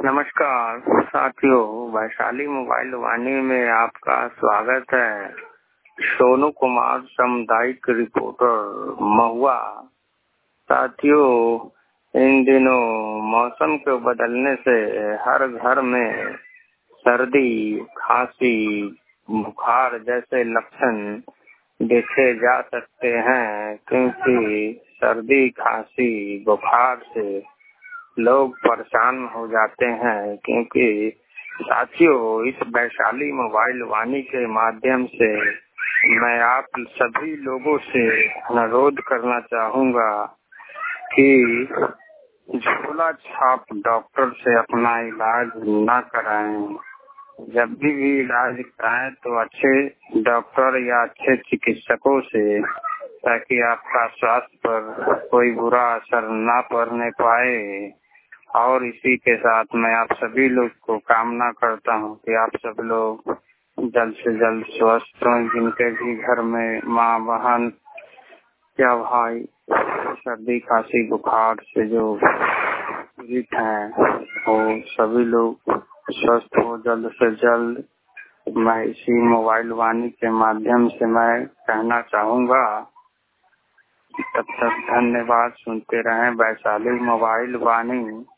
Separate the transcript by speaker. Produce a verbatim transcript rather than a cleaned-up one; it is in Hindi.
Speaker 1: नमस्कार साथियों, वैशाली मोबाइल वाणी में आपका स्वागत है। सोनू कुमार, सामुदायिक रिपोर्टर, महुआ। साथियों, इन दिनों मौसम के बदलने से हर घर में सर्दी, खांसी, बुखार जैसे लक्षण देखे जा सकते हैं, क्योंकि सर्दी, खांसी, बुखार से लोग परेशान हो जाते हैं। क्योंकि साथियों, इस वैशाली मोबाइल वाणी के माध्यम से मैं आप सभी लोगों से अनुरोध करना चाहूँगा कि झोला छाप डॉक्टर से अपना इलाज न कराएं। जब भी, भी इलाज कराएं तो अच्छे डॉक्टर या अच्छे चिकित्सकों से, ताकि आपका स्वास्थ्य पर कोई बुरा असर न पड़ने पाए। और इसी के साथ मैं आप सभी लोग को कामना करता हूं कि आप सब लोग जल्द से जल्द स्वस्थ हों। जिनके भी घर में माँ, बहन या भाई सर्दी, खांसी, बुखार से जो पीड़ित हैं, वो सभी लोग स्वस्थ हो जल्द से जल्द। मैं इसी मोबाइल वाणी के माध्यम से मैं कहना चाहूँगा। तब तक धन्यवाद। सुनते रहें वैशाली मोबाइल वाणी।